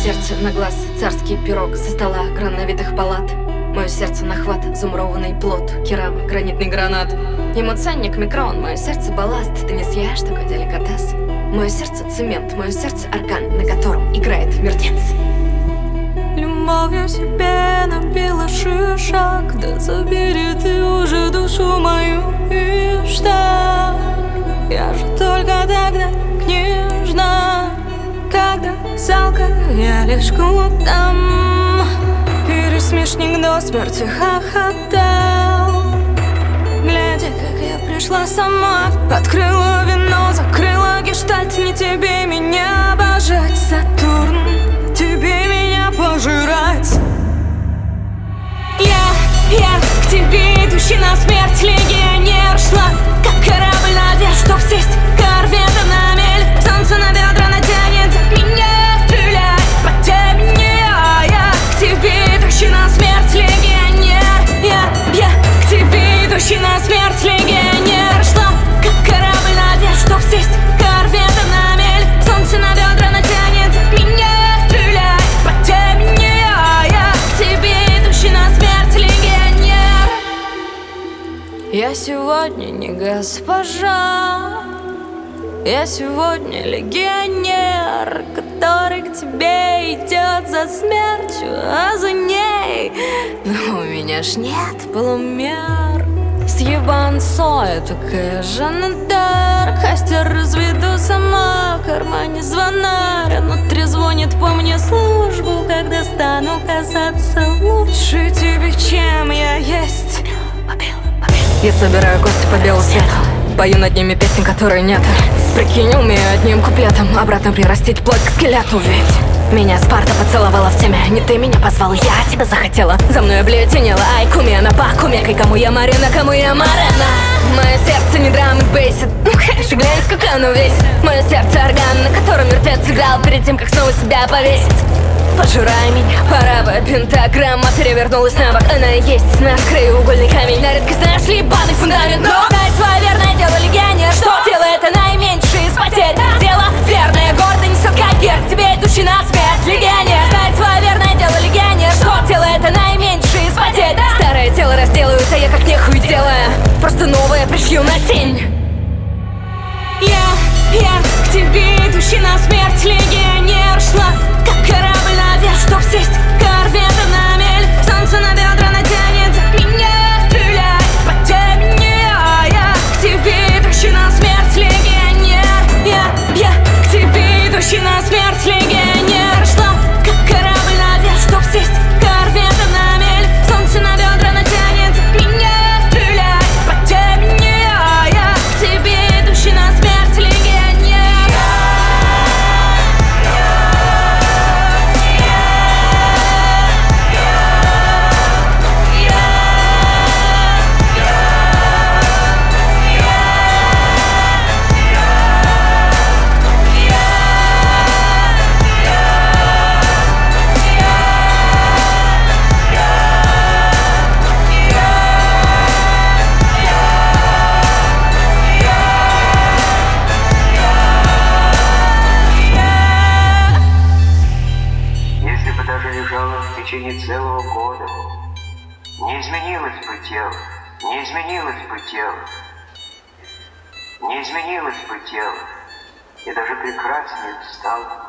сердце на глаз, царский пирог со стола грановитых палат. Мое сердце на хват, зумрованный плод, керама, гранитный гранат. Ему ценник микрон, мое сердце балласт, ты не съешь такой деликатес. Мое сердце цемент, мое сердце орган, на котором играет мертвец. Любовью себе набила шишак, да забери ты уже душу мою. И что? Я же только тогда княжна, когда салка я лишь там. Пересмешник до смерти хохотал, глядя, как я пришла сама. Открыла вино, закрыла гештальт. Не тебе меня обожать, Сатурн, тебе меня пожирать. Я к тебе, идущий на смерть легионер, шла, как корабль надежд, чтоб сесть корветом на мель. Солнце на бедра натянет, от меня стреляй по темне. Я к тебе, идущий на смерть легионер. Я к тебе, идущий на смерть легионер, шла, как корабль надежд, чтоб сесть корветом на мель. Солнце на бедра натянет, от меня стреляй по темне. Я к тебе, идущий на смерть легионер. Я сегодня не госпожа, я сегодня легионер, который к тебе идет за смертью, а за ней, но у меня ж нет полумер. Съебан Соя, такая Жанна Дарк. Костер разведу сама, в кармане звонарь. Внутри звонит по мне службу, когда стану казаться лучше тебе, чем я есть. Я собираю кости по белу свету, пою над ними песни, которой нет. Прикинь, умею одним куплетом обратно прирастить плоть к скелету. Ведь меня Спарта поцеловала в теме, не ты меня позвал, я тебя захотела. За мной облетенела Айкуми, она Пакуми. Кому я Марина, кому я Марина. Мое сердце не драм и бейсит, ну конечно, глянь, сколько оно весит. Мое сердце орган, на котором мертвец играл перед тем, как снова себя повесить. Пожирай меня, пора бы, пентаграмма перевернулась на бок. Она и есть наш краеугольный камень, на редкость наш ебаный фундамент. Но знает свое верное дело легионер, что дело это наименьшее из потерь. Дело верное, гордо несет как герб, тебе идущий на смерть легионер. Знает свое верное дело легионер, что дело это наименьшее из потерь. Старое тело разделают, а я как нехуй делаю, просто новое пришью на тень. Я к тебе, идущий на смерть легионер, шла, как корабль надежд, чтоб сесть корветом на мель. Солнце на бедра натянет, от меня стреляй по темне. Я к тебе, идущий на смерть легионер. Я к тебе, идущий на смерть легионер, шла, как корабль надежд, чтоб сесть корветом на мель. Солнце на бедра натянет, от меня стреляй по темне. Я к тебе, идущий на смерть легионер. В течение целого года не изменилось бы тело, не изменилось бы тело, не изменилось бы тело, и даже прекраснее стало.